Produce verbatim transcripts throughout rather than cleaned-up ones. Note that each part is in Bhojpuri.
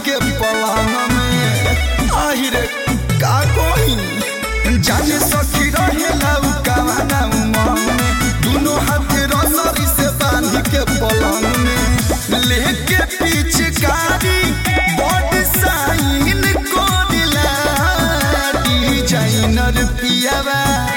के पलंग में आहिरे का कोई जाने सखी रहेला उ कावाना उमंग में दोनों हाथ रसरी से बांध के पलंग में लेके पिचकारी बॉडी साइन कोडिला डिजाइनर पियावा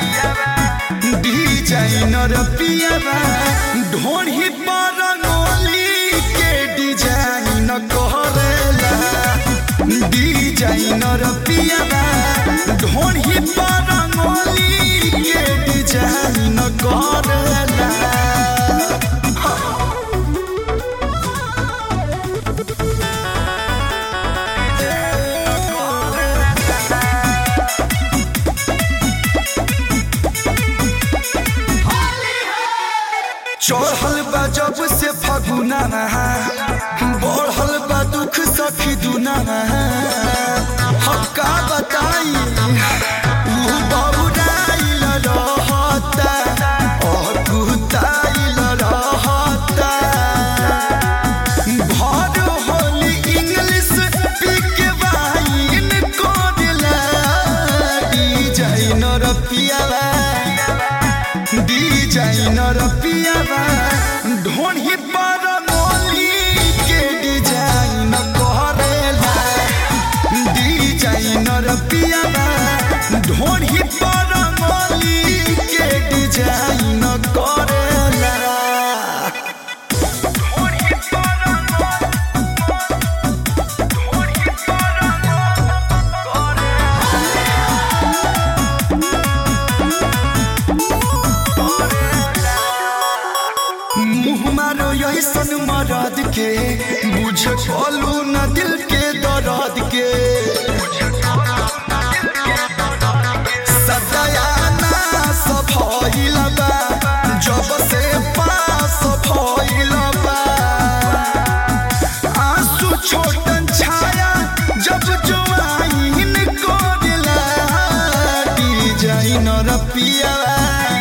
डिजाइनर पियावा ढोढ़ी पर रंगोली के डिजाइन करेला डिजाइनर पियावा ढोढ़ी पर रंगोली के डिजाइन करेला चढ़ल बा जब से फगुना बढ़ल बा दुख सखी दुना हम का बताई उ बहुराइल रहता और कुताइल रहता भर होली इंग्लिश पिक वाइन कोडला डिजाइनर पियावा डिजाइनर पियावा ढोढ़ी पर मोली के डिजाइन करेला डिजाइनर पियावा ढोढ़ी पर मोली के डिजाइन करेला मारो ऐसन मरद के बुझ खोलू न दिल के दर्द के सदयाना सब भइल बा जब से पास भइल बा आंसू छोटन छाया जब जवाइन कोडला डिजाइनर पियावा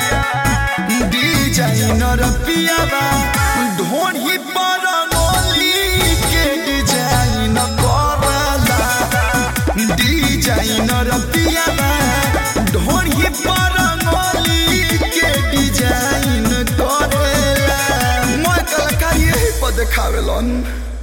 डिजाइनर पियावा ढोढ़ी पर रंगोली के डिजाइन करेला डिजाइनर पियावा ढोढ़ी पर रंगोली के डिजाइन करेला मैं कलाकारी यही पर देखावेलन।